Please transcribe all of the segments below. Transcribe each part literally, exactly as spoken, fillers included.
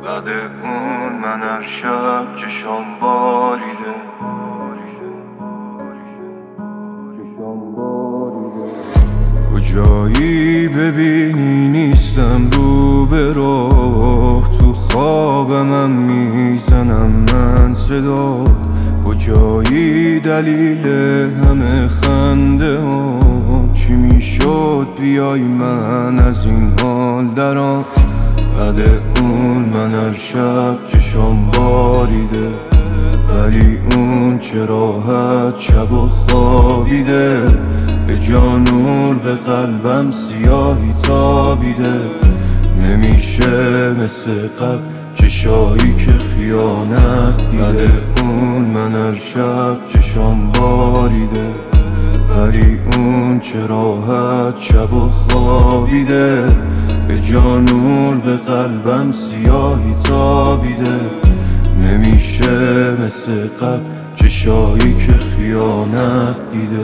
بعد اون من هر شب چشام باریده کجایی ببینی نیستم رو به راه، تو خوابم میزنم من صدا. کجایی دلیل همه خنده ها، چی میشد بیای من از این حال درام. بعد اون من هر شب چشام باریده، ولی اون چه راحت شب و خوابیده. به جانور به قلبم سیاهی تابیده، نمیشه مثل قبل چشایی که خیانت دیده. بعد اون من هر شب چشام باریده، ولی اون چه راحت شب و خوابیده. به جانور به قلبم سیاهی تابیده، نمیشه مثل قبل چشایی که خیانت دیده.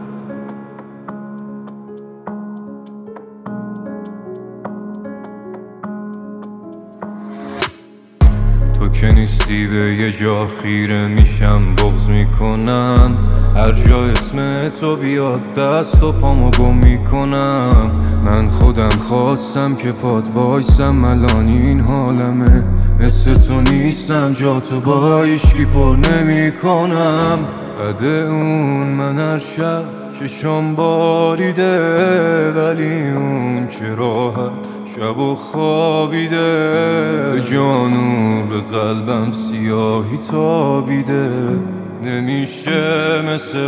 تو که نیستی به یه جا خیره میشم، بغض میکنم هر جا اسم تو بیاد دست و پامو گم میکنم. من خودم خواستم که پات وایسم، الان این حالمه مثل تو نیستم، جا تو با هیچکی پر نمیکنم. بعد اون من هر شب چشام باریده، ولی اون چه راحت شب و خوابیده. به جانور به قلبم سیاهی تابیده، نمیشه مثل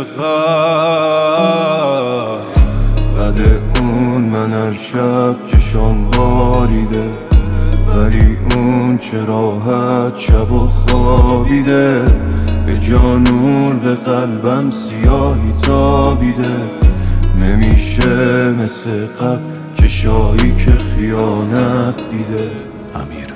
قبل. بعد اون من هر شب چشام باریده، ولی اون چه راحت شب و خوابیده. به جانور به قلبم سیاهی تابیده، نمیشه مثل قبل چشایی که خیانت دیده. امیر